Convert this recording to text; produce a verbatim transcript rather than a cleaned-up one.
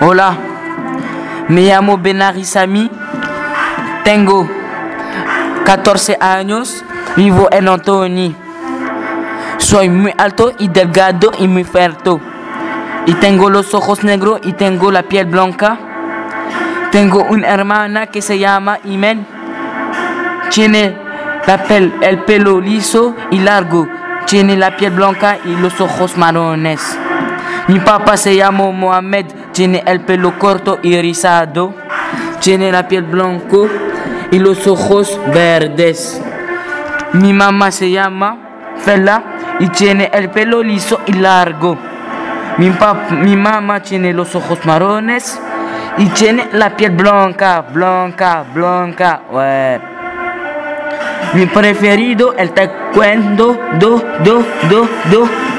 Hola, me llamo Benari Sami, tengo catorce años, vivo en Antoni. Soy muy alto y delgado y muy fuerte. Y tengo los ojos negros y tengo la piel blanca. Tengo una hermana que se llama Imen. Tiene la piel, el pelo liso y largo. Tiene la piel blanca y los ojos marrones. Mi papá se llama Mohamed. Tiene el pelo corto y rizado. Tiene la piel blanca y los ojos verdes. Mi mamá se llama Fela y tiene el pelo liso y largo. Mi, pap mi mamá tiene los ojos marrones y tiene la piel blanca, blanca, blanca. Ouais. Mi preferido el taekwondo, do, do, do, do.